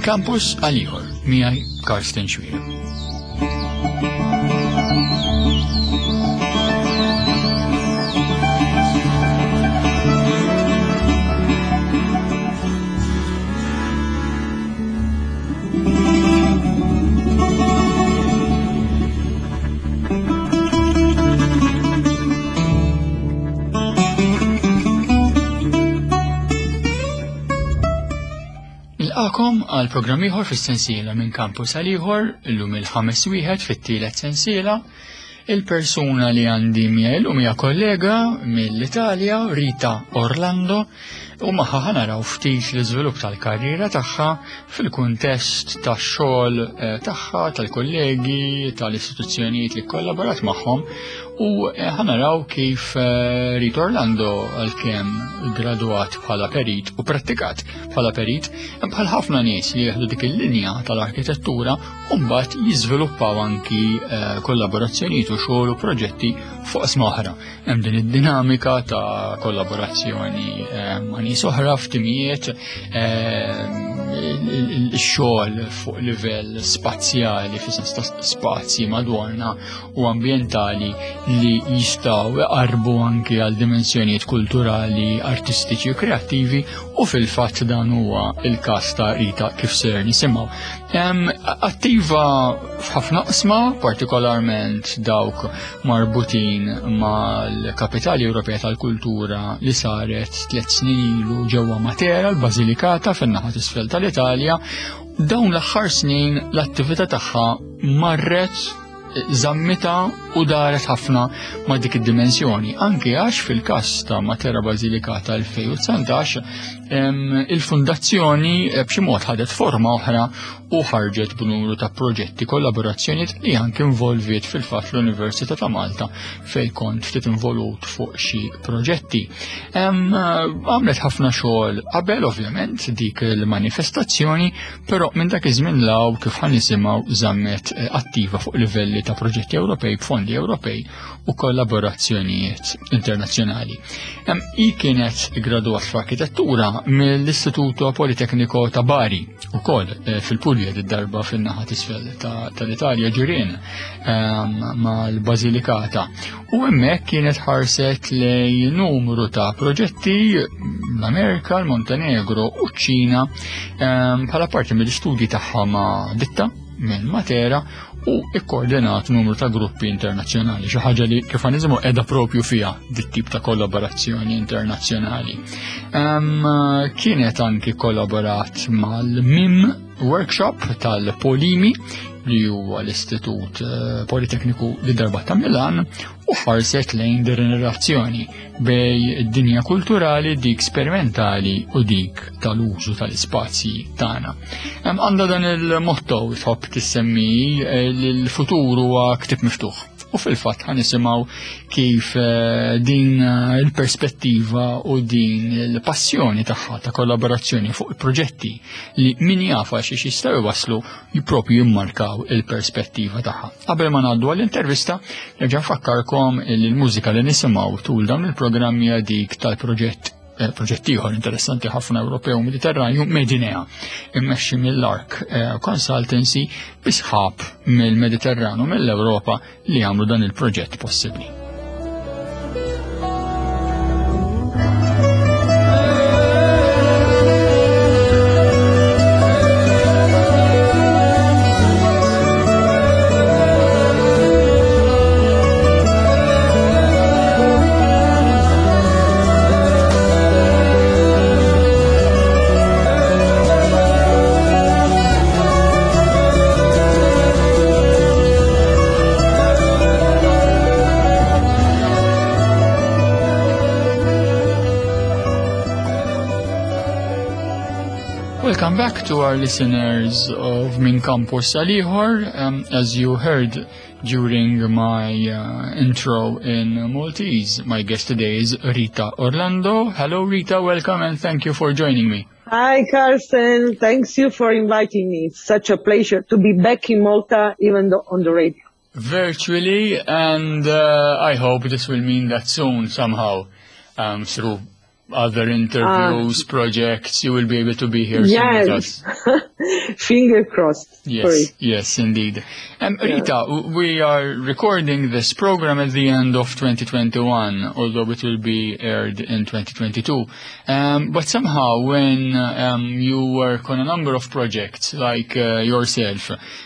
Minn campus għal ieħor miegħi Karsten Xwier. Nilqakom għal programm ieħor fis-sensiela Minn campus għal ieħor illum il-ħames wieħed fit-tielet sensiela. Il-persuna li għandi miegħi llum hija kollega mill-Italja, Rita Orlando, u magħha ħanaraw ftit l-iżvilupp tal-karriera tagħha fil-kuntest tax-xogħol tagħha, tal-kollegi, tal-istituzzjonijiet li kollaborat magħhom, u ħanaraw kif Rita Orlando għalkemm gradwat bħala perit u prattikat bħala perit bħal ħafna nies li jieħdu dik il-linja tal-arkitettura u mbagħad jiżviluppaw anki kollaborazzjonijiet u xogħol u proġetti fuq isma oħra. Hemm din id-dinamika ta' kollaborazzjoni ma' nies oħra f'timijiet, il-xogħol fuq livell spazjali fis-sens ta' spazji madwarna u ambjentali li jistgħu jqarbu anki għal dimensjonijiet kulturali, artistiċi u kreattivi, u fil-fatt dan huwa il-każ ta' Rita kif ser nisimgħu. Attiva f'ħafna qsma, partikolarment dawk marbutin mal-Kapitali Ewropea tal-Kultura li saret 3 snin ilu ġewwa Matera, l-Basilikata fin-naħa t'isfel tal-Italja. Dawn l-aħħar snin l-attività tagħha marret żammita u daret ħafna ma' dik id-dimensjoni, anke għax fil-każ ta' Matera Basilikata 2019 il-fundazzjoni b'xi mod ħadet forma oħra u ħarġet b'numru ta' proġetti kollaborazzjonijiet li anke involviet fil-fatt l-Università ta' Malta fejn kont ftit involut fuq xi proġetti. Għamlet ħafna xogħol qabel ovvjament dik il-manifestazzjoni, però minn dak iż-żmien law kif ħanisimgħu żammet attiva fuq livelli ta' proġetti Ewropej b'fondi Ewropej u kollaborazzjonijiet internazzjonali. I kienet graduat f'arkitettura mill-Istituto Politekniko ta' Bari, ukoll fil-Puglia id-darba fin-naħa t'isfel tal-Italja ġirien mal-Basilikata. U hemmhekk kienet ħarset lej numru ta' proġetti l-Amerika, l-Montenegro u ċ-Ċina bħala parti mill-istudji tagħha ma' ditta minn Matera u ikkoordinat numru ta' gruppi internazzjonali, xi ħaġa li kif ħaniżmu qiegħda propju fiha dit-tip ta' kollaborazzjoni internazzjonali. Kienet anki kollaborat mal-MIM workshop tal-Polimi li huwa l-Istitut Politekniku li darba ta' Milan u ħarset lejn dir-relazzjoni bej id-dinja kulturali, dik sperimentali u dik tal-użu tal-ispazji tagħna. Għandha dan il-motto tħobb tissemmi l-futur huwa ktieb miftuħ. U fil-fatt ħanisimgħu kif din il-perspettiva u din il-passjoni tagħha ta' kollaborazzjoni fuq il-proġetti li min jafa xi jistgħu waslu jippropju jimmarkaw il-perspettiva tagħha. Qabel ma ngħaddu għall-intervista, nerġa' nfakkarkom li l-mużika li nisimgħu tul dawn il-programmi dik tal-proġett ieħor interessanti ħafna Ewropew Mediterranju Medinea, immexxi mill-Ark Consultancy bi sħab mill-Mediterranu mill-Ewropa li għamlu dan il-proġett possibbli. Welcome back to our listeners of Minn campus għal ieħor. As you heard during my intro in Maltese, my guest today is Rita Orlando. Hello Rita, welcome and thank you for joining me. Hi Carsten, thanks you for inviting me. It's such a pleasure to be back in Malta, even though on the radio. Virtually, and I hope this will mean that soon somehow through other interviews, projects, you will be able to be here soon with us. Finger crossed. Yes, yes, indeed. Rita, we are recording this program at the end of 2021, although it will be aired in 2022. But somehow when you work on a number of projects like yourself,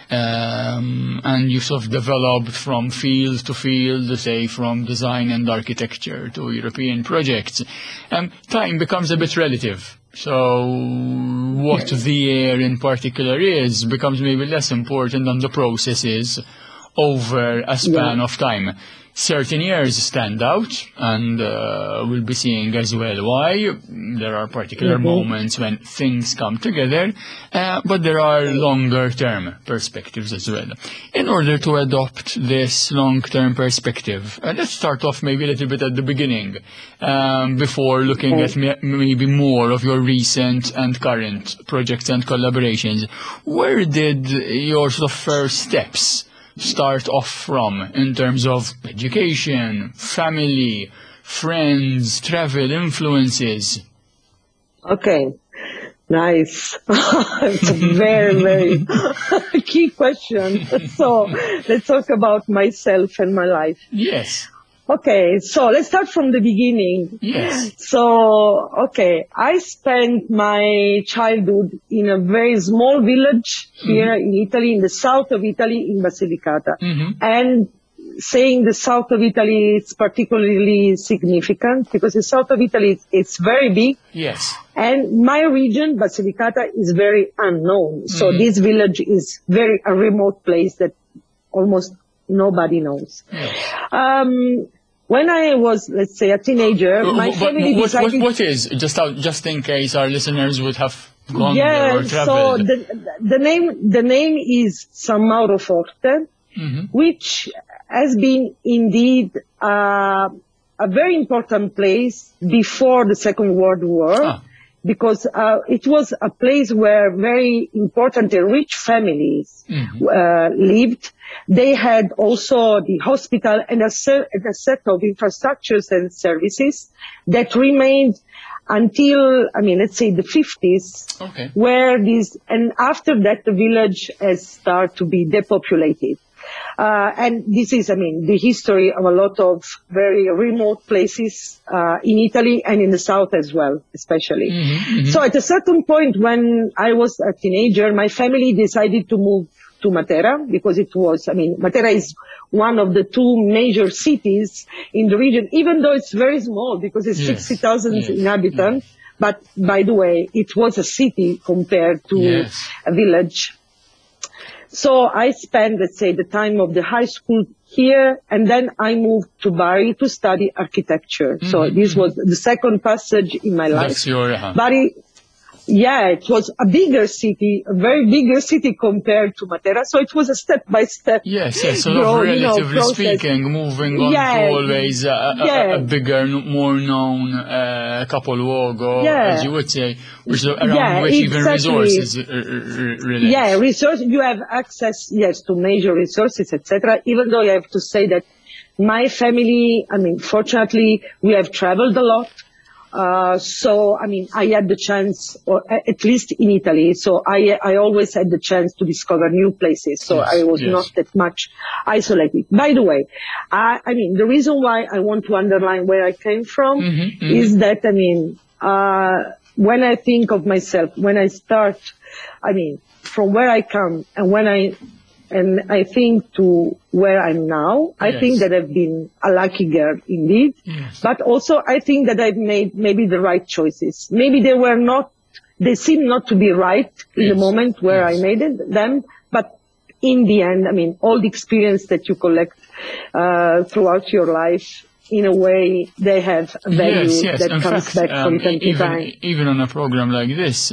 and you sort of developed from field to field, say from design and architecture to European projects, time becomes a bit relative. So what the year in particular is becomes maybe less important than the process is over a span of time. Certain years stand out, and we'll be seeing as well why. There are particular moments when things come together, but there are longer-term perspectives as well. In order to adopt this long-term perspective, let's start off maybe a little bit at the beginning, before looking at maybe more of your recent and current projects and collaborations. Where did your sort of first steps start off from in terms of education, family, friends, travel, influences? Okay, nice. It's a very, very key question. So let's talk about myself and my life. Yes. Okay, so let's start from the beginning. Yes. So, okay, I spent my childhood in a very small village here in Italy, in the south of Italy, in Basilicata. And saying the south of Italy is particularly significant because the south of Italy it's very big. Yes. And my region, Basilicata, is very unknown. So this village is very a remote place that almost nobody knows. Yes. When I was, let's say, a teenager, my family decided... What is, just in case our listeners would have gone there or traveled? So the name is San Mauro Forte, which has been indeed a very important place before the Second World War, because it was a place where very important and rich families lived. They had also the hospital and a set of infrastructures and services that remained until, let's say the 50s, where and after that the village has started to be depopulated. And this is, the history of a lot of very remote places in Italy and in the south as well, especially. So at a certain point when I was a teenager, my family decided to move to Matera because it was, Matera is one of the two major cities in the region, even though it's very small because it's 60,000 inhabitants. But by the way, it was a city compared to a village. So I spent, let's say, the time of the high school here, and then I moved to Bari to study architecture. So this was the second passage in my life. That's your... Bari, it was a bigger city, a very bigger city compared to Matera. So it was a step-by-step so relatively speaking, moving on to always a bigger, more known capoluogo, as you would say, which around which even resources relate. Yeah, you have access, to major resources, etc. Even though I have to say that my family, fortunately, we have traveled a lot. So, I had the chance, or at least in Italy, so I always had the chance to discover new places, so I was not that much isolated. By the way, the reason why I want to underline where I came from is that, when I think of myself, when I start, from where I come and I think to where I'm now, I think that I've been a lucky girl indeed. But also I think that I've made maybe the right choices. Maybe they seem not to be right in the moment where I made them, but in the end, all the experience that you collect throughout your life, in a way, they have a value that in comes fact, back from time to time. Even on a program like this,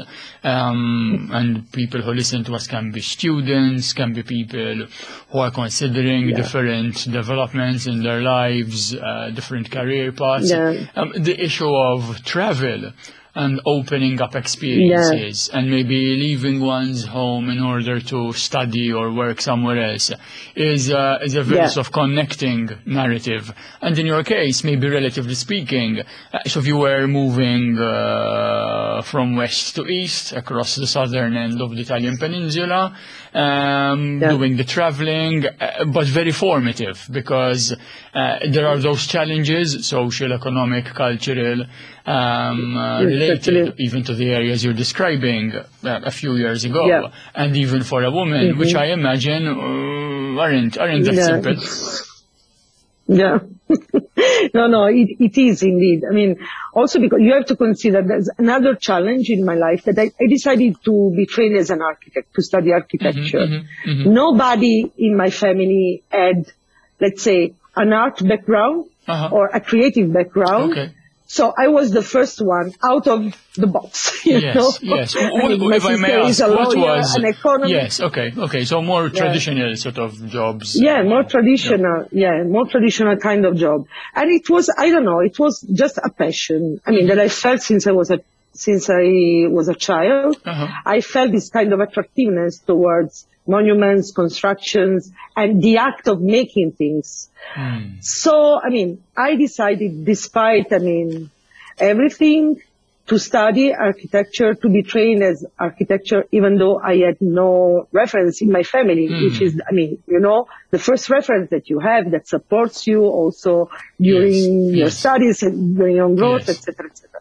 and people who listen to us can be students, can be people who are considering different developments in their lives, different career paths. The issue of travel and opening up experiences and maybe leaving one's home in order to study or work somewhere else is a very sort of connecting narrative. And in your case, maybe relatively speaking, so if you were moving from west to east across the southern end of the Italian peninsula, doing the traveling, but very formative because there are those challenges, social, economic, cultural, related even to the areas you're describing a few years ago, and even for a woman, which I imagine aren't that simple. Yeah. No, it is indeed. I mean, also because you have to consider there's another challenge in my life that I decided to be trained as an architect, to study architecture. Nobody in my family had, let's say, an art background or a creative background. Okay. So I was the first one out of the box, you know? Yes. If I may ask, what was an economist? Yes, okay. So more traditional sort of jobs. More traditional. More traditional kind of job. And it was, I don't know, it was just a passion. I mean, that I felt since I was a child. I felt this kind of attractiveness towards monuments, constructions, and the act of making things. So, I mean, I decided, despite, everything, to study architecture, to be trained as architecture, even though I had no reference in my family, which is, the first reference that you have that supports you also during your studies and during your growth, etc., etc.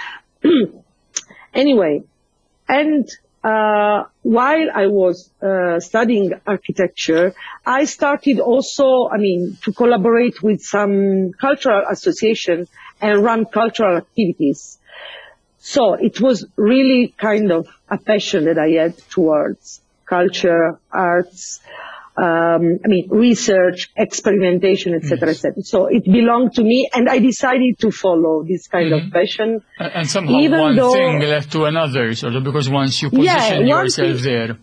Anyway, and while I was studying architecture, I started also, to collaborate with some cultural association and run cultural activities. So it was really kind of a passion that I had towards culture, arts, research, experimentation, etc., etc. So it belonged to me, and I decided to follow this kind of passion. And somehow one thing led to another, sort of, because once you position yourself there.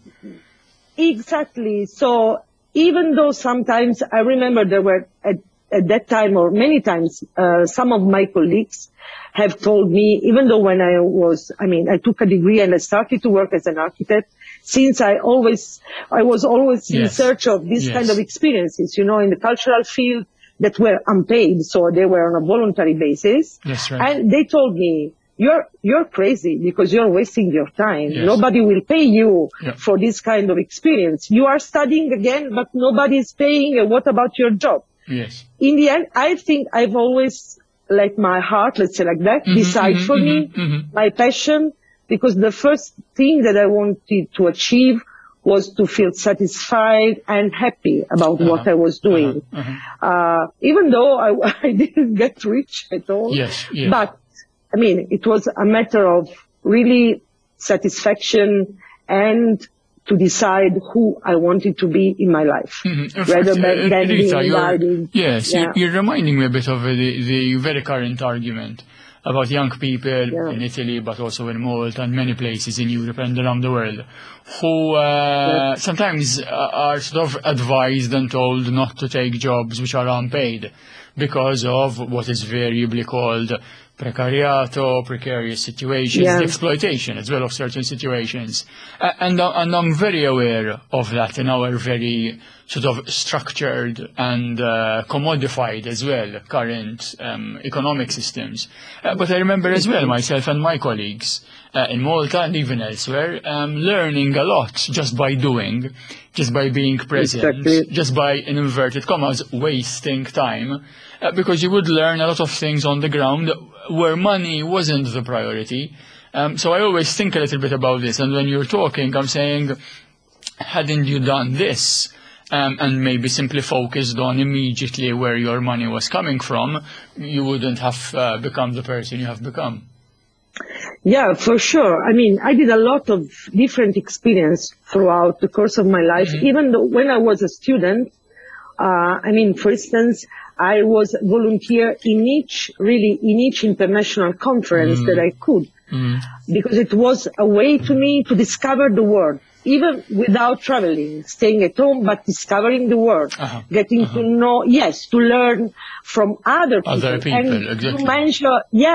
Exactly. So even though sometimes I remember there were at that time, or many times, some of my colleagues have told me, even though when I took a degree and I started to work as an architect, since I was always in search of this kind of experiences, in the cultural field that were unpaid, so they were on a voluntary basis. That's right. And they told me, you're crazy because you're wasting your time. Yes. Nobody will pay you for this kind of experience. You are studying again, but nobody is paying. What about your job? Yes. In the end, I think I've always let my heart, let's say like that, decide for me, my passion, because the first thing that I wanted to achieve was to feel satisfied and happy about what I was doing. Even though I didn't get rich at all. Yes. But, it was a matter of really satisfaction and to decide who I wanted to be in my life. Rather than Rita, being guided. Yes, you're reminding me a bit of the very current argument about young people in Italy, but also in Malta and many places in Europe and around the world, who sometimes are sort of advised and told not to take jobs which are unpaid because of what is variably called precariato, precarious situations, the exploitation as well of certain situations. And I'm very aware of that in our very sort of structured and commodified as well current economic systems. But I remember as well myself and my colleagues in Malta and even elsewhere learning a lot just by doing, just by being present, just by, in inverted commas, wasting time. Because you would learn a lot of things on the ground where money wasn't the priority. So I always think a little bit about this. And when you're talking, I'm saying, hadn't you done this and maybe simply focused on immediately where your money was coming from, you wouldn't have become the person you have become. Yeah, for sure. I did a lot of different experience throughout the course of my life. Even though when I was a student, for instance, I was volunteer in each international conference that I could, because it was a way to me to discover the world, even without traveling, staying at home, but discovering the world, getting to know, to learn from other people. Other people, and exactly. to mention,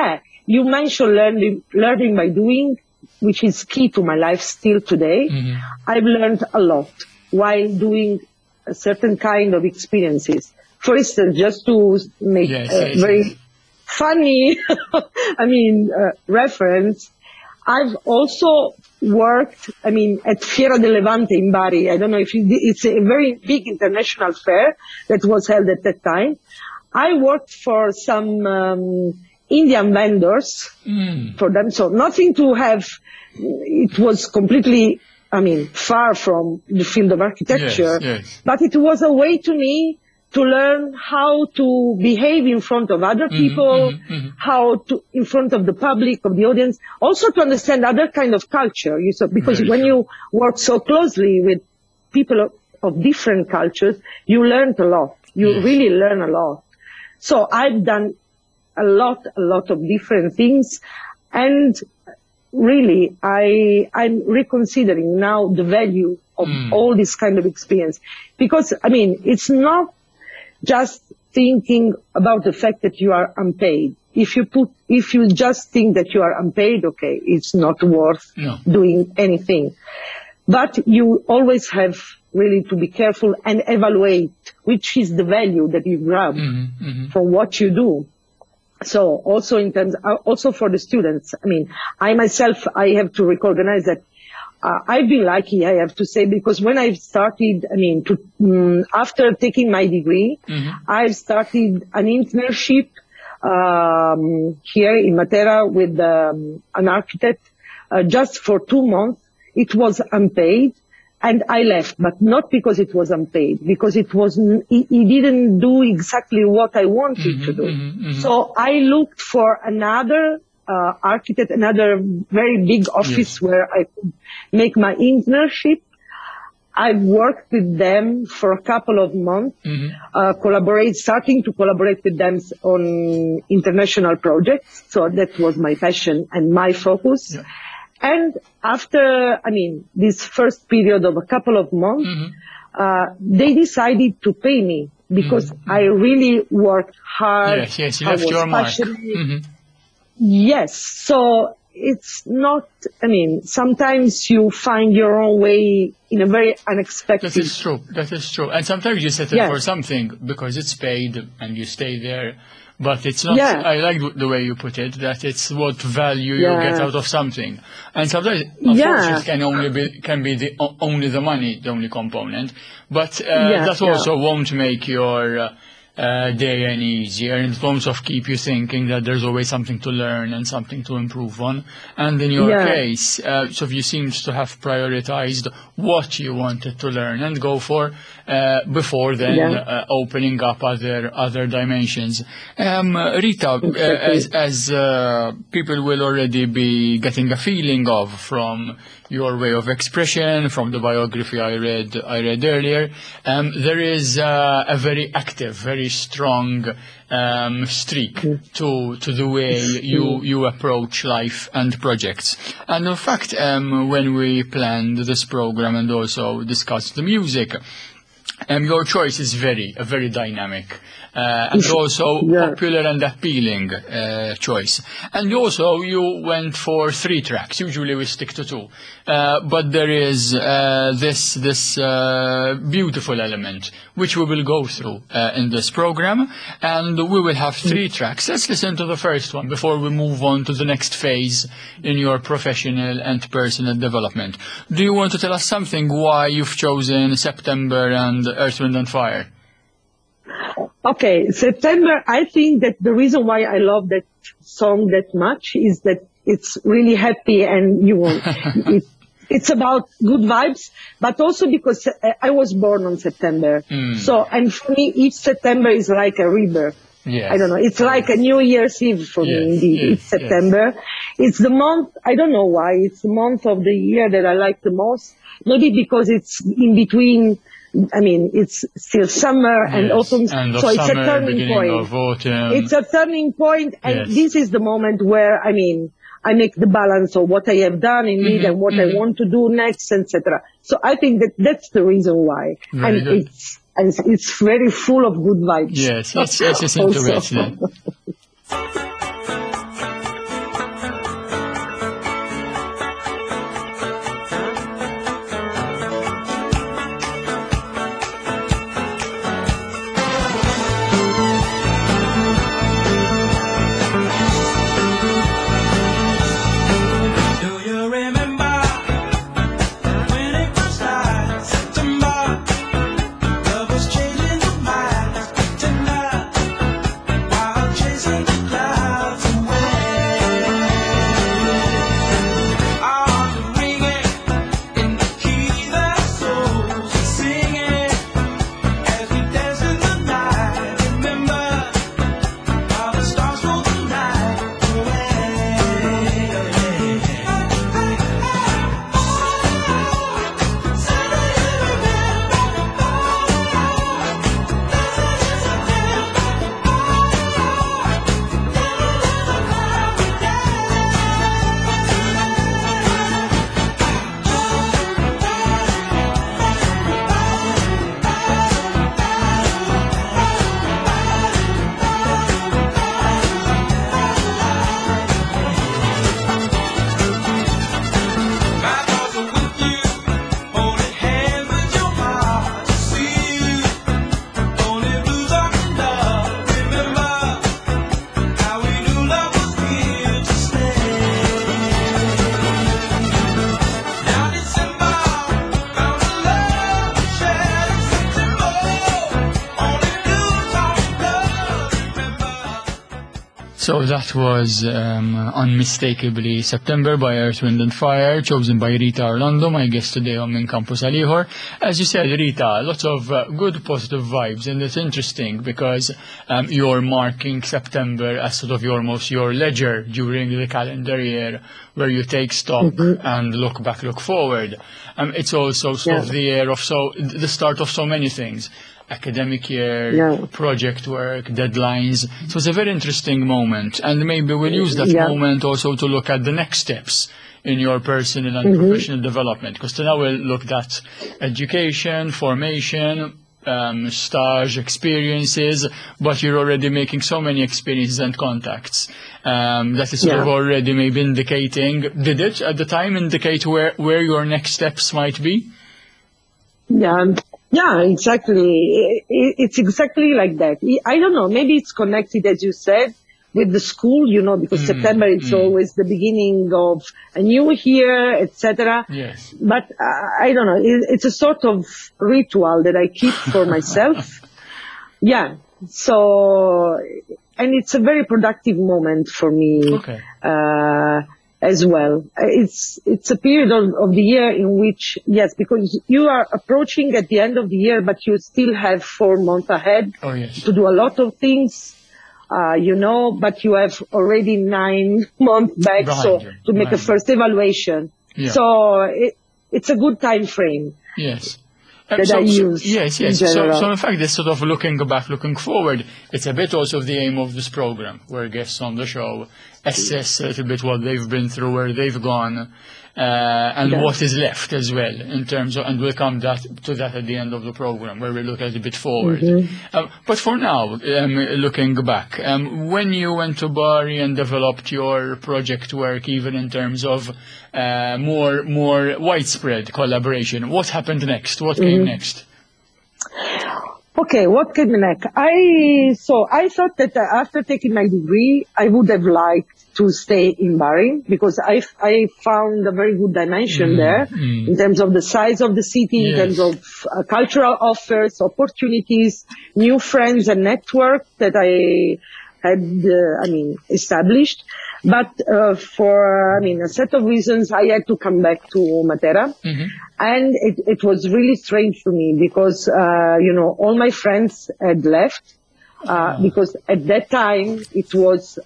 you mentioned learning by doing, which is key to my life still today. I've learned a lot while doing a certain kind of experiences. For instance, just to make a very funny, reference, I've also worked, at Fiera del Levante in Bari. I don't know if it's a very big international fair that was held at that time. I worked for some Indian vendors for them, so nothing to have, it was completely, far from the field of architecture, but it was a way to me to learn how to behave in front of other people, how to, in front of the public, of the audience, also to understand other kind of culture. Because when you work so closely with people of different cultures, you learn a lot. You really learn a lot. So I've done a lot of different things, and really, I'm reconsidering now the value of all this kind of experience. Because, it's not just thinking about the fact that you are unpaid. If you just think that you are unpaid, okay, it's not worth doing anything. But you always have really to be careful and evaluate which is the value that you grab from what you do. So also also for the students, I myself, I have to recognize that I've been lucky, I have to say, because when I started, after taking my degree, I've started an internship here in Matera with an architect just for 2 months. It was unpaid, and I left, but not because it was unpaid, because he didn't do exactly what I wanted to do. So I looked for another architect, another very big office where I could make my internship. I worked with them for a couple of months, starting to collaborate with them on international projects. So that was my passion and my focus. And after, this first period of a couple of months, they decided to pay me because I really worked hard. Yes, you left your mark. Yes, so it's not, sometimes you find your own way in a very unexpected. That is true. And sometimes you settle for something because it's paid and you stay there. But it's not, I like the way you put it, that it's what value you get out of something. And sometimes, of course, it can be only the money, the only component. But that also won't make your day any easier, in terms of keep you thinking that there's always something to learn and something to improve on. And in your case, so you seem to have prioritized what you wanted to learn and go for before then opening up other dimensions. Rita, as people will already be getting a feeling of from your way of expression, from the biography I read earlier, there is a very active, very strong streak to the way you approach life and projects. And in fact, when we planned this program and also discussed the music, your choice is very dynamic and also popular and appealing choice. And also you went for 3 tracks. Usually we stick to 2, but there is this beautiful element which we will go through in this program, and we will have 3 tracks. Let's listen to the first one before we move on to the next phase in your professional and personal development. Do you want to tell us something why you've chosen September and Earth, Wind and Fire? Okay, September, I think that the reason why I love that song that much is that it's really happy and it's about good vibes, but also because I was born on September. So, and for me, each September is like a rebirth. I don't know, it's like a New Year's Eve for me, indeed. It's September. It's the month, I don't know why, it's the month of the year that I like the most. Maybe because it's in between, it's still summer and autumn, so it's a turning point. It's a turning point, and this is the moment where, I make the balance of what I have done indeed and what I want to do next, etc. So I think that that's the reason why. It's very full of good vibes. Yes, let's listen to it then. So that was unmistakably September by Earth, Wind and Fire, chosen by Rita Orlando, my guest today on Min Campus Għal Ieħor. As you said, Rita, lots of good positive vibes, and it's interesting because you're marking September as sort of your ledger during the calendar year where you take stock and look back, look forward. It's also sort of the year of the start of so many things. Academic year, project work, deadlines. So it's a very interesting moment, and maybe we'll use that moment also to look at the next steps in your personal and professional development, because now we'll look at education, formation, stage experiences, but you're already making so many experiences and contacts that is sort of already maybe indicating, did it at the time indicate where your next steps might be? Yeah, exactly. It's exactly like that. I don't know, maybe it's connected, as you said, with the school, because September is always the beginning of a new year, etc. Yes. But I don't know, it's a sort of ritual that I keep for myself. So, and it's a very productive moment for me. Okay. As well. It's a period of the year in which, because you are approaching at the end of the year, but you still have 4 months ahead to do a lot of things, but you have already 9 months back to make a first evaluation. Yeah. So it's a good time frame. Yes. That I use. Yes. So in fact, this sort of looking back, looking forward, it's a bit also the aim of this program, where guests on the show assess a little bit what they've been through, where they've gone, and what is left as well in terms of, and we'll come to that at the end of the program, where we look a little bit forward. But for now, looking back, when you went to Bari and developed your project work, even in terms of more widespread collaboration, what happened next? What came next? Okay, what came next? I thought that after taking my degree, I would have liked to stay in Bari, because I found a very good dimension there in terms of the size of the city, in terms of cultural offers, opportunities, new friends and network that I had, established. But for a set of reasons, I had to come back to Matera. And it was really strange for me because, all my friends had left. Because at that time it was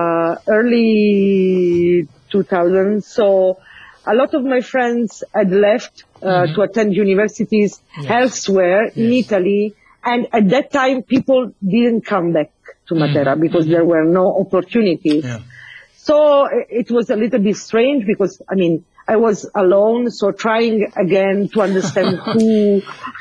early 2000s, so a lot of my friends had left to attend universities elsewhere in Italy, and at that time people didn't come back to Matera because there were no opportunities. So it was a little bit strange because, I was alone, so trying again to understand who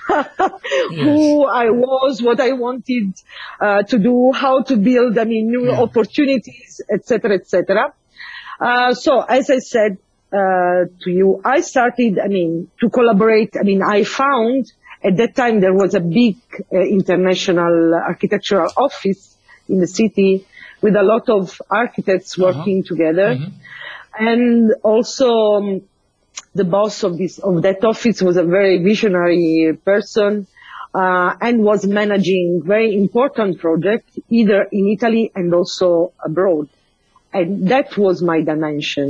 I was, what I wanted to do, how to build, new opportunities, etc., etc. So as I said to you, I started, to collaborate. I found at that time there was a big international architectural office in the city with a lot of architects working together. And also, the boss of that office was a very visionary person, and was managing very important projects, either in Italy and also abroad. And that was my dimension.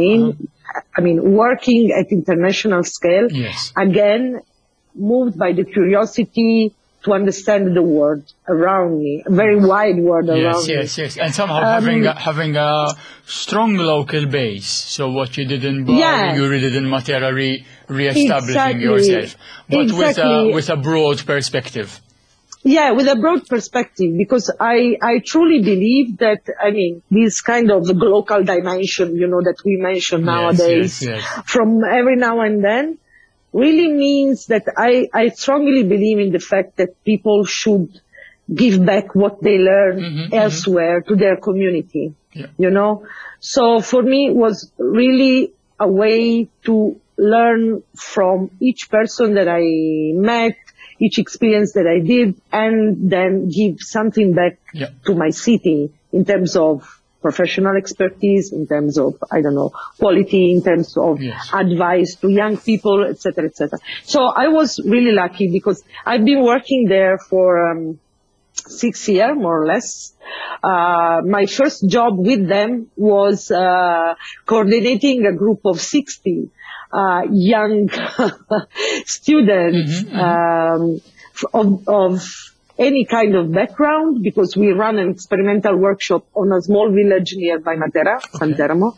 Working at international scale, again, moved by the curiosity to understand the world around me, a very wide world around me. Yes. And somehow having a strong local base. So what you did in Bari, you really did in Matera, re-establishing yourself. But with a broad perspective. Yeah, with a broad perspective, because I truly believe that, this kind of local dimension, that we mention nowadays, from every now and then, really means that I strongly believe in the fact that people should give back what they learn elsewhere to their community, So for me, it was really a way to learn from each person that I met, each experience that I did, and then give something back to my city in terms of professional expertise, in terms of, quality, in terms of advice to young people, etc., etc. So I was really lucky because I've been working there for 6 years, more or less. My first job with them was coordinating a group of 60 young students of any kind of background, because we run an experimental workshop on a small village nearby Matera, San Teramo.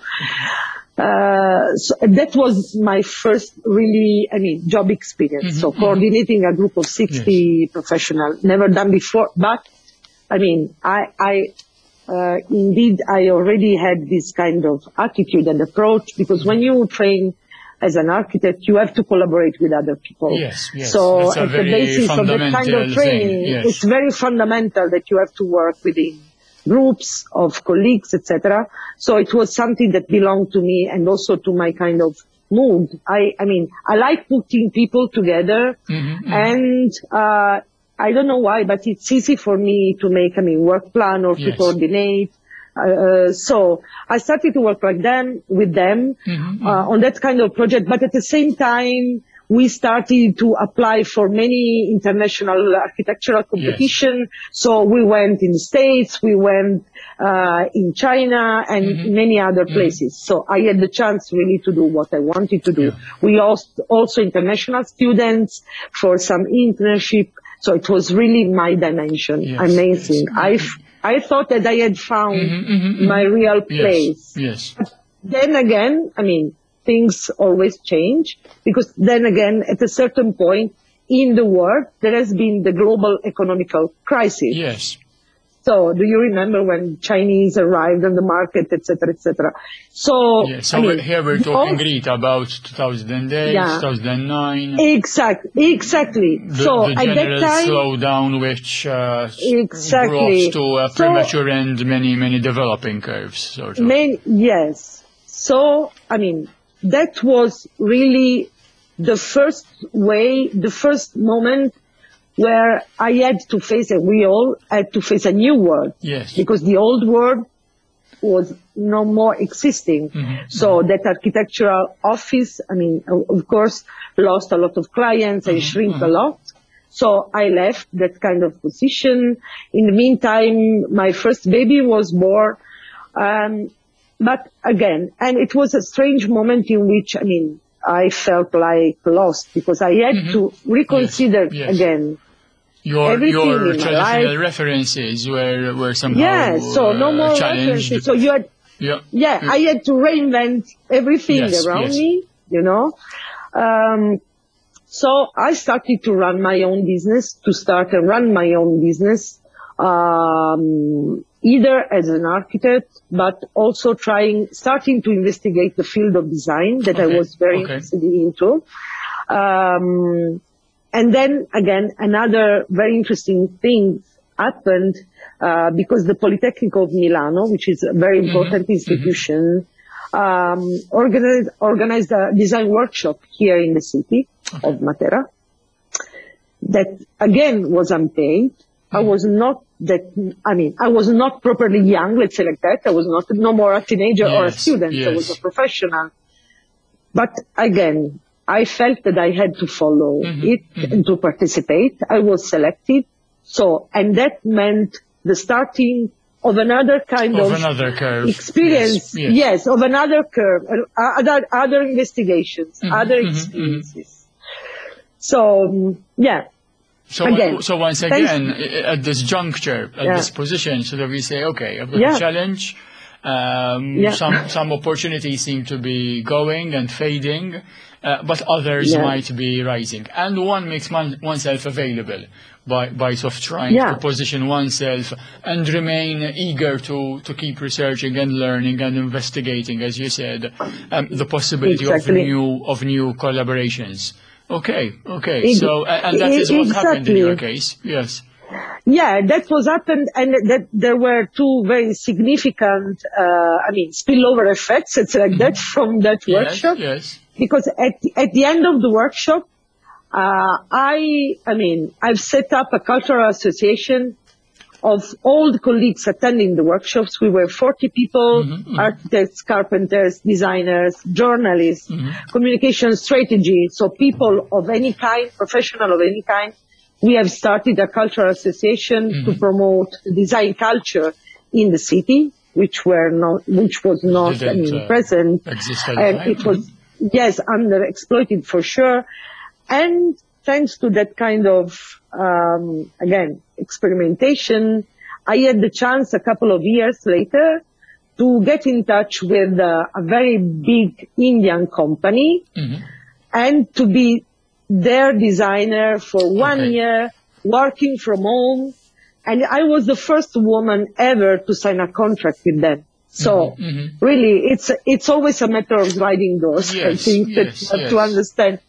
So that was my first really, job experience. So coordinating a group of 60 professionals, never done before. But, indeed, I already had this kind of attitude and approach, because when you train as an architect, you have to collaborate with other people. Yes. So at the basis of that kind of training, it's very fundamental that you have to work within groups of colleagues, etc. So it was something that belonged to me and also to my kind of mood. I like putting people together, and I don't know why, but it's easy for me to make work plan or to coordinate. So I started to work with them on that kind of project, but at the same time, we started to apply for many international architectural competition. So we went in the States, we went in China, and many other places. So I had the chance really to do what I wanted to do. We also international students for some internship. So it was really my dimension. Amazing. I thought that I had found my real place. But then again, things always change, because then again, at a certain point in the world, there has been the global economical crisis. So do you remember when Chinese arrived on the market, etc., etc.? So, here we're talking, Rita, about 2008, 2009. Exactly. The general slowdown, which brought to a premature end many developing curves. Sort of. Yes. So, that was really the first moment where I had to face, and we all had to face a new world. Because the old world was no more existing. So that architectural office, of course, lost a lot of clients and shrink a lot. So I left that kind of position. In the meantime, my first baby was born. But again, and it was a strange moment in which, I felt like lost, because I had to reconsider again. Your traditional references were somehow so no more challenged. References. So you had, I had to reinvent everything around me, So I started to run my own business, either as an architect, but also starting to investigate the field of design that I was very interested into. And then again, another very interesting thing happened, because the Politecnico of Milano, which is a very important institution, organized a design workshop here in the city of Matera that again was unpaid. I was not properly young, let's say like that. I was no more a teenager or a student. I was a professional. But again, I felt that I had to follow it and to participate. I was selected. And that meant the starting of another kind of another curve. Experience. Of another curve, other investigations, other experiences. So once again, at this juncture, at this position, so that we say, okay, I've got a challenge. Some opportunities seem to be going and fading, but others might be rising. And one makes oneself available by sort of trying to position oneself and remain eager to keep researching and learning and investigating, as you said, the possibility of new collaborations. Okay. So, and that is what happened in your case. Yes. Yeah, that was happened, and that there were two very significant, spillover effects, it's like that, from that workshop. Yes. Because at the end of the workshop, I've set up a cultural association of all the colleagues attending the workshops. We were 40 people, architects, carpenters, designers, journalists, communication strategy, so people of any kind, professional of any kind, we have started a cultural association to promote design culture in the city, which was not present. It was, yes, underexploited for sure. And thanks to that kind of, again, experimentation, I had the chance a couple of years later to get in touch with a very big Indian company and to be their designer for 1 year, working from home. And I was the first woman ever to sign a contract with them. So really, it's always a matter of sliding doors. I think that you have to understand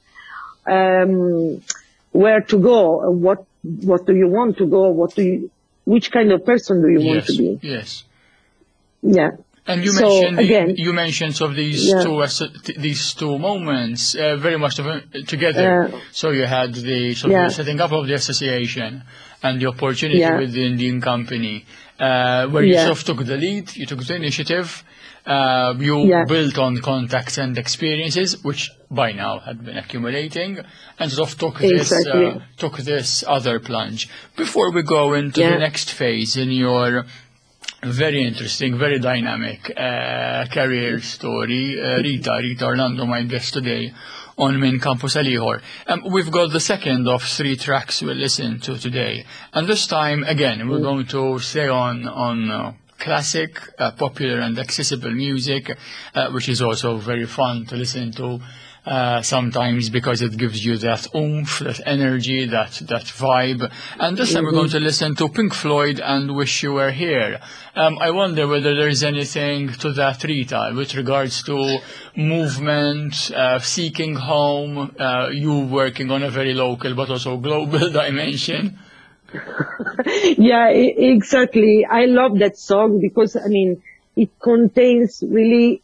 where to go, what do you want to go, which kind of person do you want to be? Yes. Yeah. And you mentioned of these two moments very much together. So you had the setting up of the association and the opportunity with the Indian company, where you sort of took the lead, you took the initiative, you built on contacts and experiences, which by now had been accumulating, and sort of took this other plunge. Before we go into the next phase in your very interesting, very dynamic career story, Rita Orlando, my guest today on Min Campus Għal Ieħor. We've got the second of 3 tracks we'll listen to today, and this time again we're going to stay on classic, popular and accessible music, which is also very fun to listen to sometimes because it gives you that oomph, that energy, that vibe. And this time we're going to listen to Pink Floyd and Wish You Were Here. I wonder whether there's anything to that, Rita, with regards to movement, seeking home, you working on a very local but also global dimension. Yeah, exactly. I love that song because, I mean, it contains really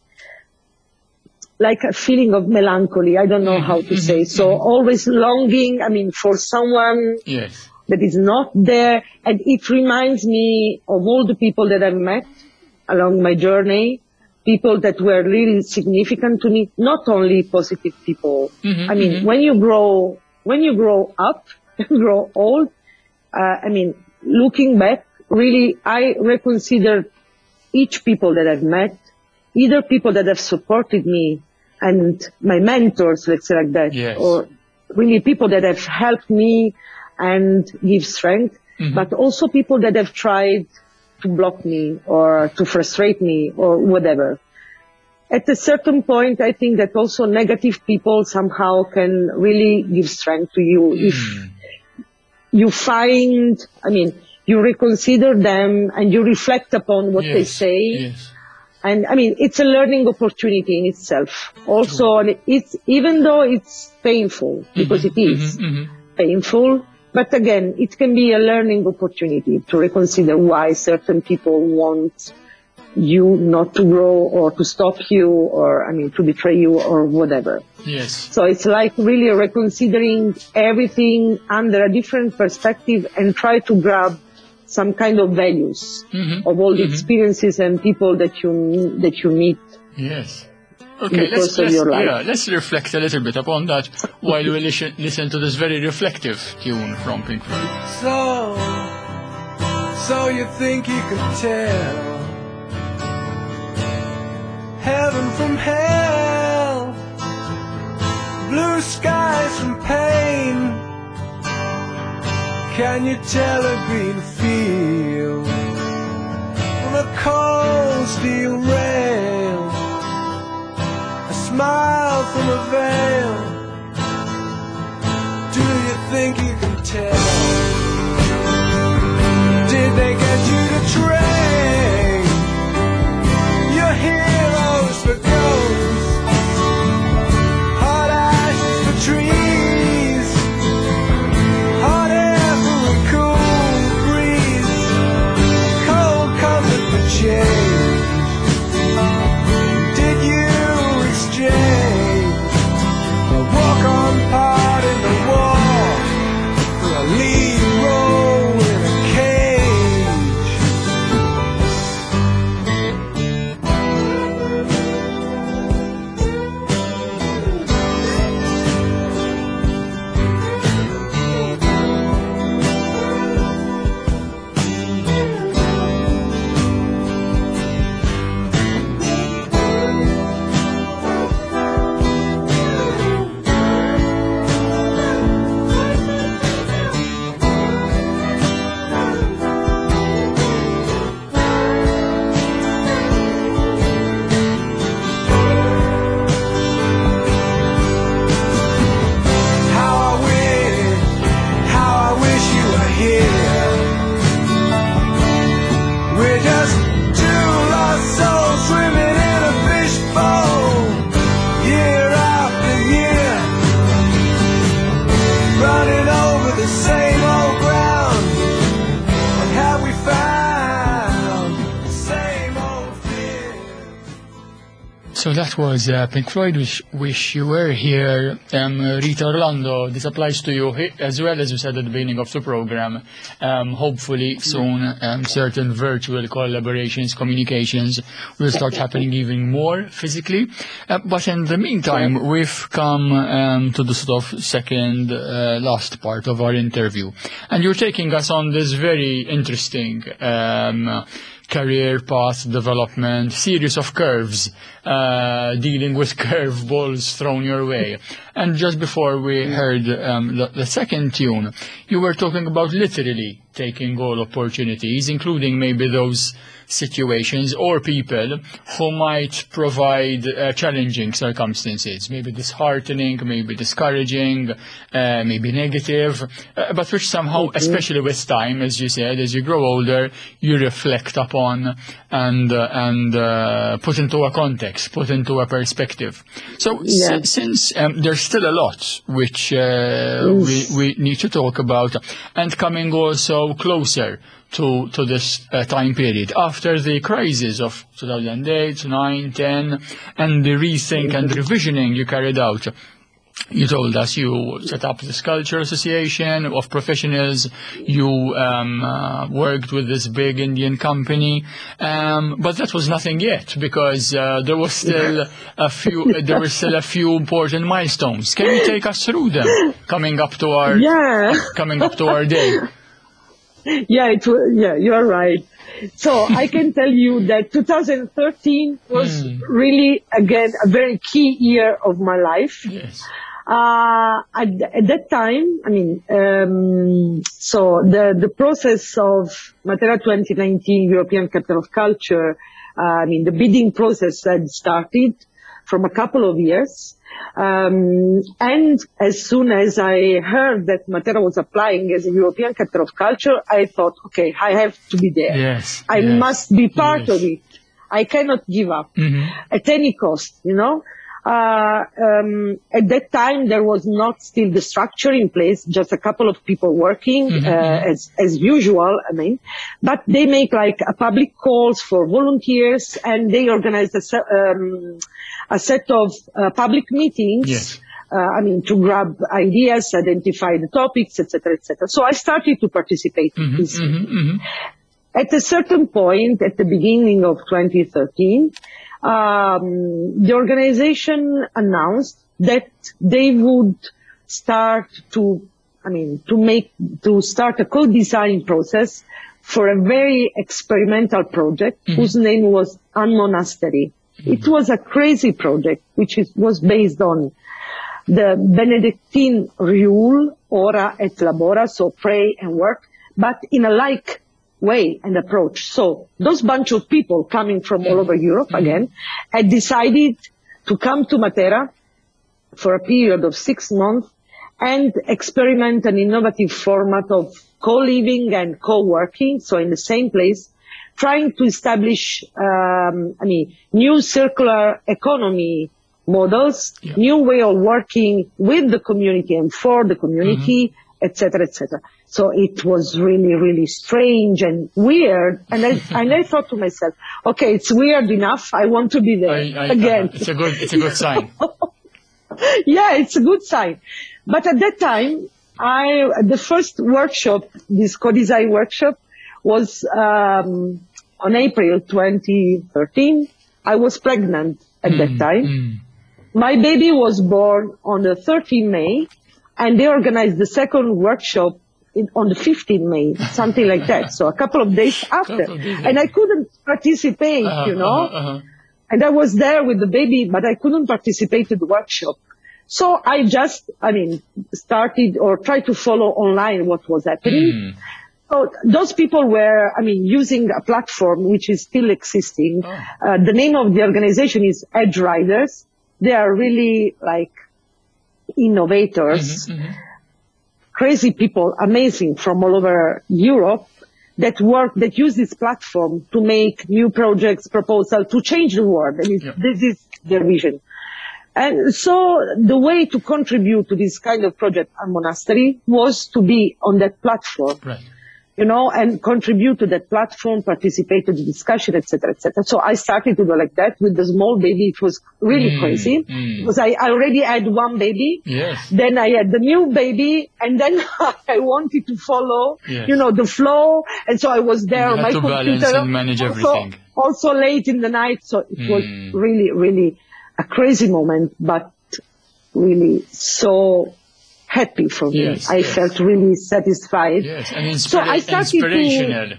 like a feeling of melancholy. I don't know how to say. So always longing, I mean, for someone that is not there. And it reminds me of all the people that I've met along my journey, people that were really significant to me, not only positive people. I mean, when you grow up and grow old, I mean, looking back, really, I reconsider each people that I've met, either people that have supported me and my mentors, let's say like that, or really people that have helped me and give strength, but also people that have tried to block me or to frustrate me or whatever. At a certain point, I think that also negative people somehow can really give strength to you. If you find, I mean, you reconsider them and you reflect upon what they say. And I mean, it's a learning opportunity in itself. Also, it's, even though it's painful, because it is painful, but again, it can be a learning opportunity to reconsider why certain people want you not to grow or to stop you or, I mean, to betray you or whatever. So it's like really reconsidering everything under a different perspective and try to grab some kind of values of all the experiences and people that you meet. Okay, let's reflect a little bit upon that while we listen to this very reflective tune from Pink Floyd. So you think you can tell heaven from hell, blue skies from pain? Can you tell a green field from a cold steel rail, a smile from a veil? Do you think you can tell? Did they get you to train your heroes for ghosts, hot ashes for trees, hot air for a cool breeze, cold comfort for change? Did you exchange a walk-on part in the war for a So that was Pink Floyd, Wish You Were Here. Rita Orlando, this applies to you as well, as you said at the beginning of the program. Hopefully soon certain virtual collaborations, communications will start happening even more physically. But in the meantime, we've come to the sort of second last part of our interview. And you're taking us on this very interesting career path development, series of curves, dealing with curveballs thrown your way. And just before we heard the second tune, you were talking about literally taking all opportunities, including maybe those situations or people who might provide challenging circumstances, maybe disheartening, maybe discouraging, maybe negative, but which somehow, especially with time, as you said, as you grow older, you reflect upon and put into a context, put into a perspective. So since there's still a lot which we need to talk about, and coming also closer to this time period after the crisis of 2008, 9, 10, and the rethink and revisioning you carried out. You told us you set up this culture association of professionals. You worked with this big Indian company, but that was nothing yet, because there was still a few important milestones. Can you take us through them coming up to our day? Yeah, you are right. So I can tell you that 2013 was really, again, a very key year of my life. Yes. At that time, I mean, so the process of Matera 2019 European Capital of Culture, the bidding process had started from a couple of years. And as soon as I heard that Matera was applying as a European Capital of Culture, I thought, okay, I have to be there. Yes, I must be part of it. I cannot give up at any cost, you know. At that time, there was not still the structure in place, just a couple of people working, as usual, but they make like a public calls for volunteers, and they organize a set of public meetings, to grab ideas, identify the topics, etc., etc. So I started to participate in this. At a certain point, at the beginning of 2013, the organization announced that they would start to start a co-design process for a very experimental project whose name was Unmonastery. It was a crazy project which was based on the Benedictine rule, ora et labora, so pray and work, but in a like way and approach. So those bunch of people coming from all over Europe again had decided to come to Matera for a period of 6 months and experiment an innovative format of co-living and co-working, so in the same place, trying to establish new circular economy models, new way of working with the community and for the community, etc., etc. So it was really, really strange and weird. And I thought to myself, okay, it's weird enough. I want to be there again. It's a good sign. Yeah, it's a good sign. But at that time, the first workshop, this co-design workshop, was on April 2013. I was pregnant at that time. My baby was born on the 13th May, and they organized the second workshop on the 15th May, something like that. So a couple of days after. And I couldn't participate, And I was there with the baby, but I couldn't participate in the workshop. So I just, started or tried to follow online what was happening. So those people were, using a platform which is still existing. The name of the organization is Edge Riders. They are really like innovators, crazy people, amazing from all over Europe that use this platform to make new projects, proposal to change the world. This is their vision. And so the way to contribute to this kind of project at Monastery was to be on that platform. Right. and contribute to that platform, participate to the discussion, etc., etc. So I started to go like that with the small baby. It was really crazy because I already had one baby. Yes. Then I had the new baby, and then I wanted to follow, the flow. And so I was there on my computer. Balance and manage everything. Also late in the night. So it was really, really a crazy moment, but really so happy for me. I felt really satisfied. Yes, and inspirational.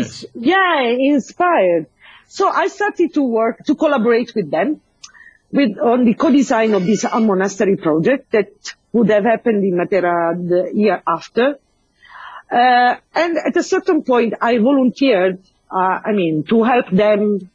Inspired. So I started to collaborate with them on the co-design of this monastery project that would have happened in Matera the year after. And at a certain point, I volunteered, to help them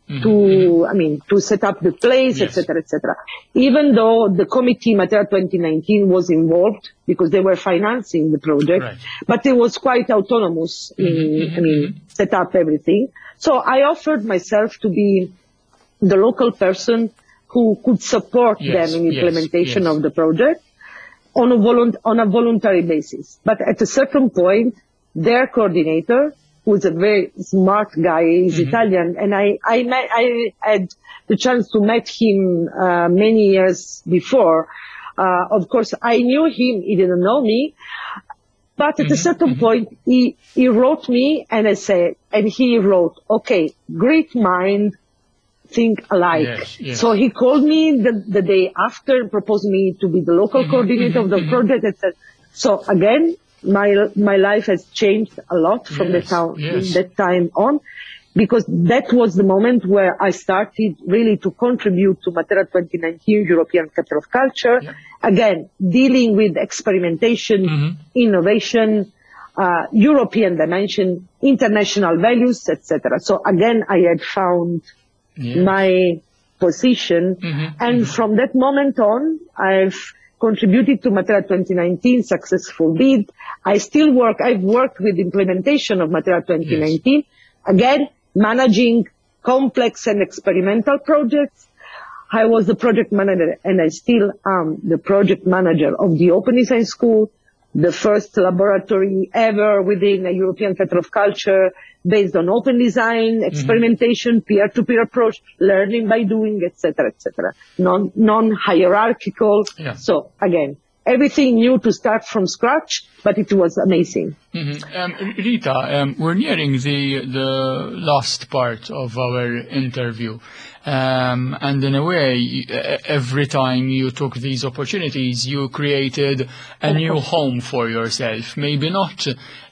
to set up the place, etc., etc. Even though the committee Matera 2019 was involved because they were financing the project, but it was quite autonomous set up everything. So I offered myself to be the local person who could support them in implementation of the project on a voluntary basis. But at a certain point, their coordinator, who's a very smart guy, he's Italian, and I had the chance to meet him many years before. Of course, I knew him, he didn't know me, but at a certain point, he wrote me, and he wrote, okay, great mind, think alike. So he called me the day after, proposed me to be the local coordinator of the project, etc. So again, my life has changed a lot from that time on, because that was the moment where I started really to contribute to Matera 2019 European Capital of Culture. Again, dealing with experimentation, innovation, European dimension, international values, etc. So again, I had found my position, and from that moment on, I've contributed to Matera 2019 successful bid. I've worked with implementation of Matera 2019, again, managing complex and experimental projects. I was the project manager, and I still am the project manager of the Open Design School, the first laboratory ever within a European Center of Culture based on open design, experimentation, peer-to-peer approach, learning by doing, etc., etc. Non-hierarchical. So again, everything new to start from scratch, but it was amazing. Rita, we're nearing the last part of our interview. And in a way, every time you took these opportunities, you created a new home for yourself. Maybe not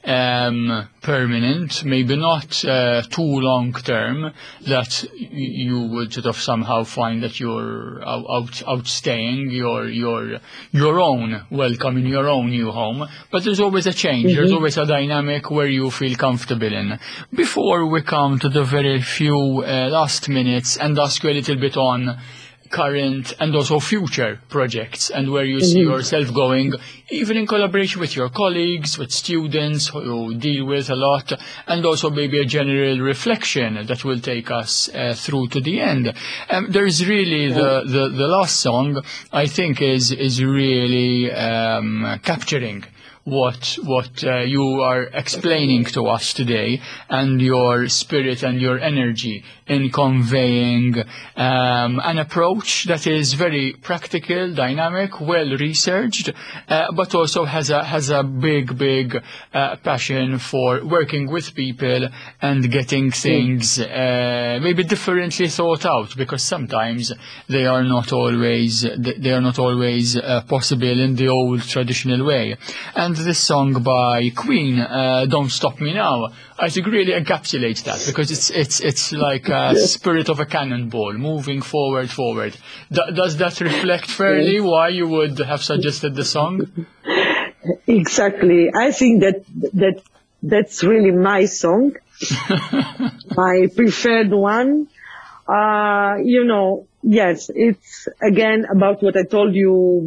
permanent, maybe not too long term, that you would sort of somehow find that you're outstaying your own welcome in your own new home. But there's always a change. There's always a dynamic where you feel comfortable in. Before we come to the very few last minutes and ask you a little bit on current and also future projects and where you see yourself going, even in collaboration with your colleagues, with students who you deal with a lot, and also maybe a general reflection that will take us through to the end. There's really the last song, I think, is really capturing what you are explaining to us today, and your spirit and your energy in conveying an approach that is very practical, dynamic, well researched, but also has a big passion for working with people and getting things maybe differently thought out, because sometimes they are not always possible in the old traditional way. And this song by Queen, Don't Stop Me Now, I think really encapsulates that, because it's like a spirit of a cannonball moving forward. Does that reflect fairly why you would have suggested the song? Exactly. I think that's really my song, my preferred one. Yes, it's again about what I told you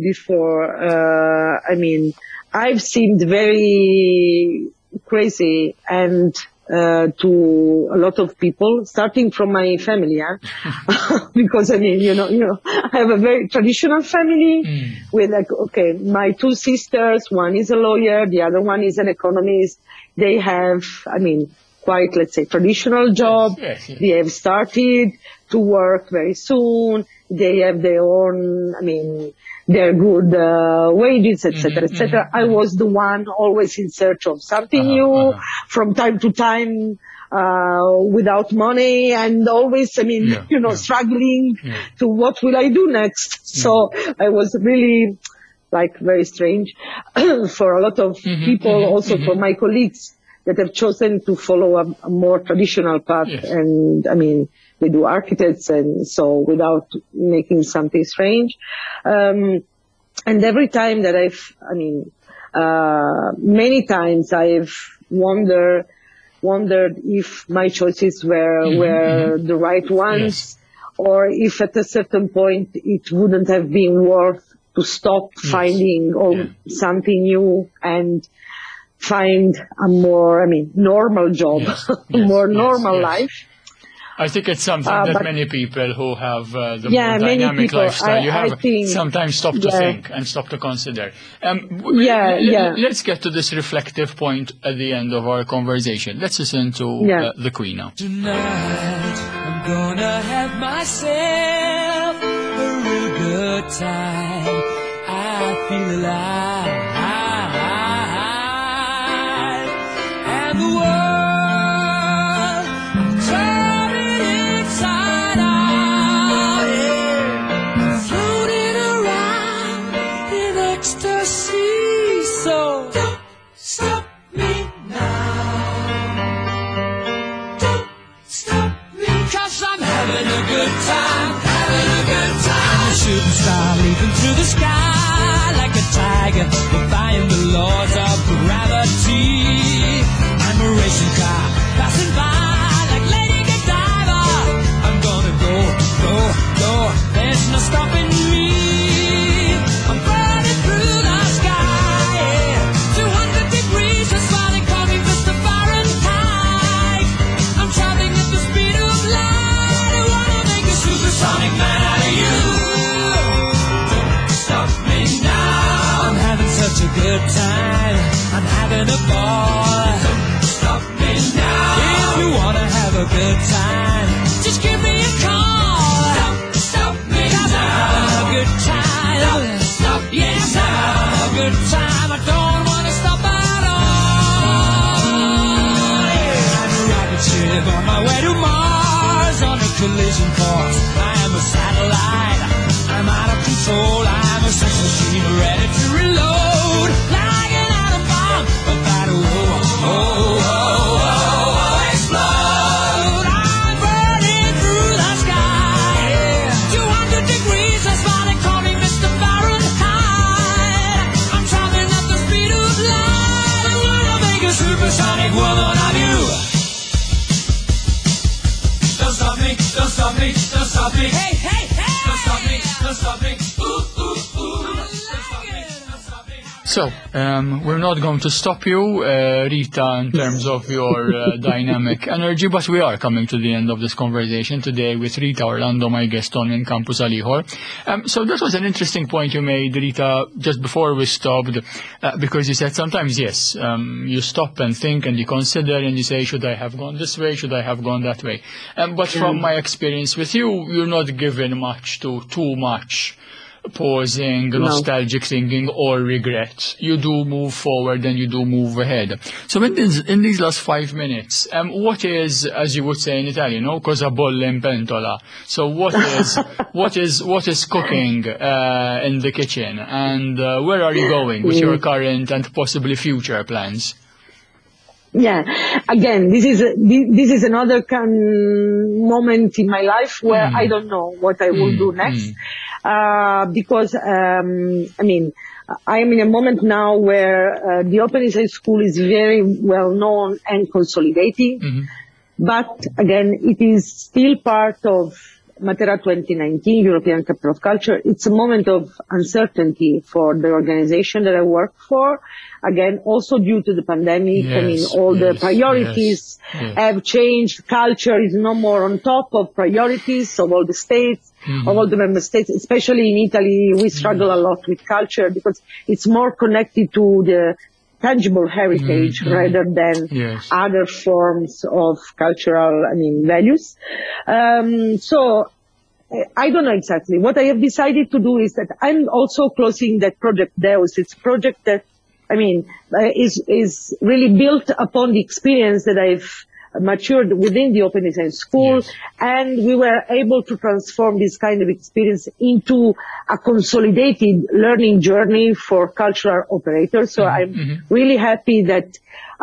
before. I've seemed very crazy and to a lot of people, starting from my family, because I mean, I have a very traditional family with my two sisters, one is a lawyer, the other one is an economist. They have, quite, let's say, traditional job. Yes. They have started to work very soon. They have their own, their good wages, etc., etc. I was the one always in search of something new, from time to time, without money, and always, struggling to what will I do next. So I was really, very strange for a lot of people, also for my colleagues that have chosen to follow a more traditional path. Yes. And they do architects, and so without making something strange. And every time that many times I've wondered if my choices were the right ones, or if at a certain point it wouldn't have been worth to stop finding something new and find a more, normal job, more normal life. I think it's something that many people who have the more dynamic lifestyle, you have sometimes stop to think and stop to consider. Let's get to this reflective point at the end of our conversation. Let's listen to the Queen now. Tonight, I'm gonna have myself a real good time. I feel alive. And the world, I'm turning inside out, floating around in ecstasy. So don't stop me now. Don't stop me, 'cause I'm having a good time, having a good time. A shooting star leaping through the sky like a tiger, defying the laws of gravity. I'm a racing car passing by like Lady Godiva. I'm gonna go, go, go. There's no stopping me. I'm burning through the sky. 200 degrees, that's why they call me Mr. Fahrenheit. I'm traveling at the speed of light. I wanna make a supersonic man out of you. Don't stop me now. I'm having such a good time. I'm having a ball. Don't stop me now. If you wanna have a good time, just give me a call. Don't stop me now. I'm having a good time. Don't stop me now. I'm having a good time. I don't wanna stop at all. I'm a rocket ship on my way to Mars on a collision course. I am a satellite. I'm out of control. I'm a sex machine ready to reload. Like an atom bomb, about to explode. I'm burning through the sky. 200 degrees, that's why they call me Mr. Fahrenheit. I'm traveling at the speed of light. I'm gonna make a supersonic woman of you. Don't stop me, don't stop me, don't stop me. Hey, hey, hey! Don't stop me, don't stop me. Ooh, ooh, ooh. Don't stop me, don't stop me. So, we're not going to stop you, Rita, in terms of your dynamic energy, but we are coming to the end of this conversation today with Rita Orlando, my guest on In Campus Al-Ieħor. So that was an interesting point you made, Rita, just before we stopped, because you said sometimes, yes, you stop and think and you consider and you say, should I have gone this way, should I have gone that way? But from my experience with you, you're not given much to too much pausing, nostalgic thinking, or regret. You do move forward and you do move ahead. So in these last 5 minutes, what is, as you would say in Italian, cosa bolle in pentola? So what is cooking in the kitchen, and where are you going with your current and possibly future plans? Yeah, again, this is another moment in my life where I don't know what I will do next. Because, I am in a moment now where the Open Israel School is very well known and consolidating. But again, it is still part of Matera 2019, European Capital of Culture, it's a moment of uncertainty for the organization that I work for. Again, also due to the pandemic, the priorities have changed. Culture is no more on top of priorities of all the states, of all the member states, especially in Italy. We struggle a lot with culture because it's more connected to the tangible heritage rather than other forms of cultural, values. So I don't know exactly. What I have decided to do is that I'm also closing that project Deus. It's a project that, is really built upon the experience that I've matured within the Open Design School, and we were able to transform this kind of experience into a consolidated learning journey for cultural operators. So I'm really happy that,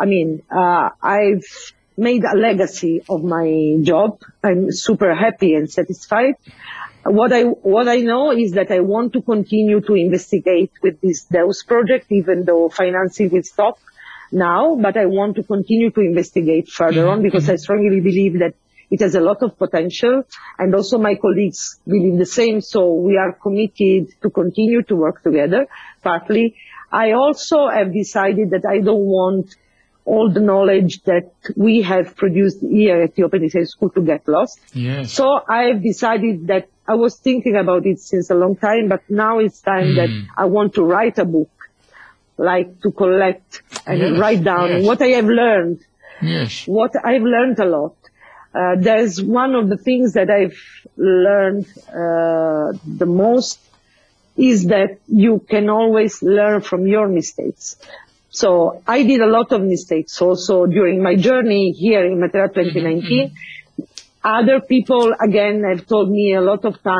I've made a legacy of my job. I'm super happy and satisfied. What I know is that I want to continue to investigate with this Deus project, even though financing will stop now, but I want to continue to investigate further on because I strongly believe that it has a lot of potential, and also my colleagues believe the same, so we are committed to continue to work together, partly. I also have decided that I don't want all the knowledge that we have produced here at the Open Design School to get lost. Yes. So I have decided that I was thinking about it since a long time, but now it's time that I want to write a book, like to collect and write down what I have learned. Yes. What I've learned a lot. There's one of the things that I've learned the most is that you can always learn from your mistakes. So I did a lot of mistakes also during my journey here in Matera 2019. Other people, again, have told me a lot of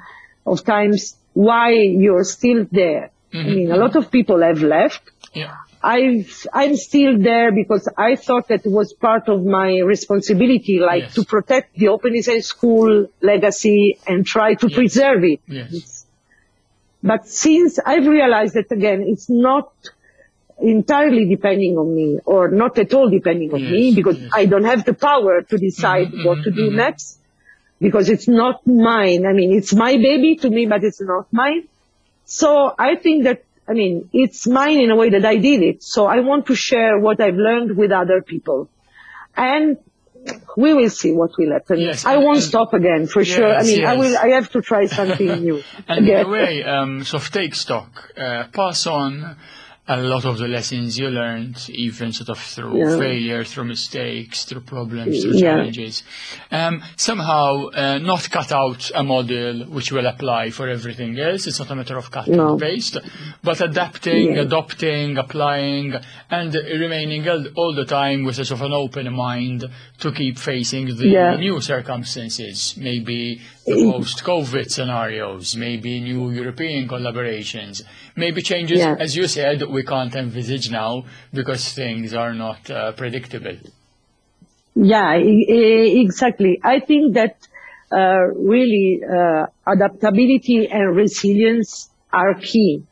times why you're still there. A lot of people have left. Yeah. I'm still there because I thought that it was part of my responsibility, to protect the Open Design School legacy and try to preserve it. Yes. But since I've realized that, again, it's not entirely depending on me, or not at all depending on me, because I don't have the power to decide what to do next, because it's not mine. It's my baby to me, but it's not mine. So I think that, it's mine in a way that I did it. So I want to share what I've learned with other people. And we will see what will happen. Yes, I won't stop again, for sure. I have to try something new. And in a way, take stock, pass on a lot of the lessons you learned, even through failure, through mistakes, through problems, through challenges. Somehow not cut out a model which will apply for everything else. It's not a matter of cut and paste, but adapting, adopting, applying, and remaining all the time with an open mind to keep facing the new circumstances, maybe the post-COVID scenarios, maybe new European collaborations, maybe changes, as you said, we can't envisage now because things are not predictable. Yeah, exactly. I think that really adaptability and resilience are key.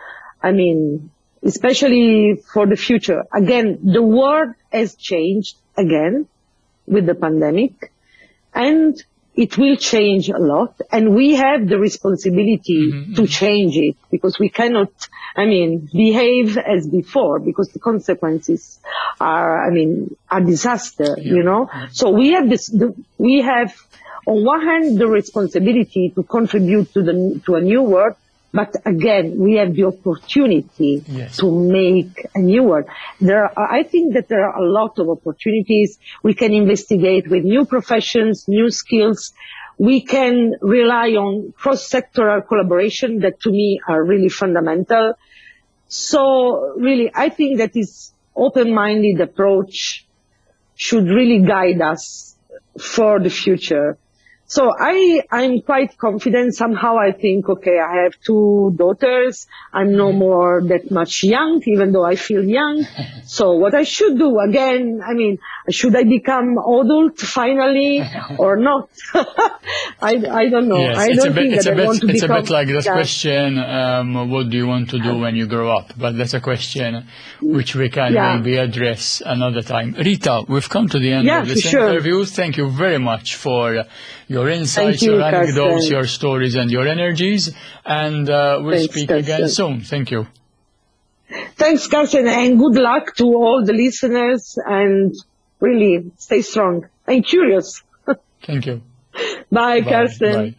Especially for the future. Again, the world has changed again with the pandemic, and it will change a lot, and we have the responsibility to change it, because we cannot, behave as before, because the consequences are disaster, So we have on one hand the responsibility to contribute to a new world, but again, we have the opportunity to make a new world. I think that there are a lot of opportunities. We can investigate with new professions, new skills. We can rely on cross-sectoral collaboration that to me are really fundamental. So really, I think that this open-minded approach should really guide us for the future. So I'm quite confident. Somehow I think, okay, I have 2 daughters. I'm no more that much young, even though I feel young. So what I should do again, should I become adult finally or not? I don't know. Yes, I don't think that I want to become. It's a bit like that question, what do you want to do when you grow up? But that's a question which we can maybe address another time. Rita, we've come to the end of this interview. Thank you very much for your insights, your anecdotes, your stories, and your energies. And we'll speak again soon. Thank you. Thanks, Carsten, and good luck to all the listeners. And really, stay strong and curious. Thank you. Bye, Carsten. Bye.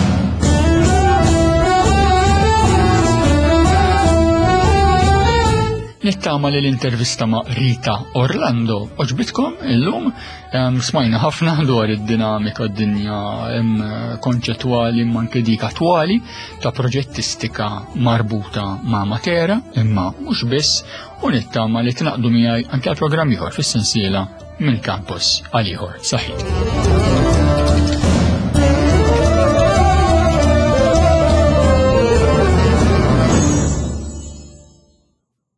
Nittama li l-intervista ma' Rita Orlando oġbitkom illum smajna ħafna dwar id-dinamika d-dinja konċettwali manke dik attwali ta' proġettistika marbuta ma' Matera imma mhux biss u nittama li tnaqdu miegħi anke għal programm ieħor fis-sensiela minn campus għal ieħor saħħit.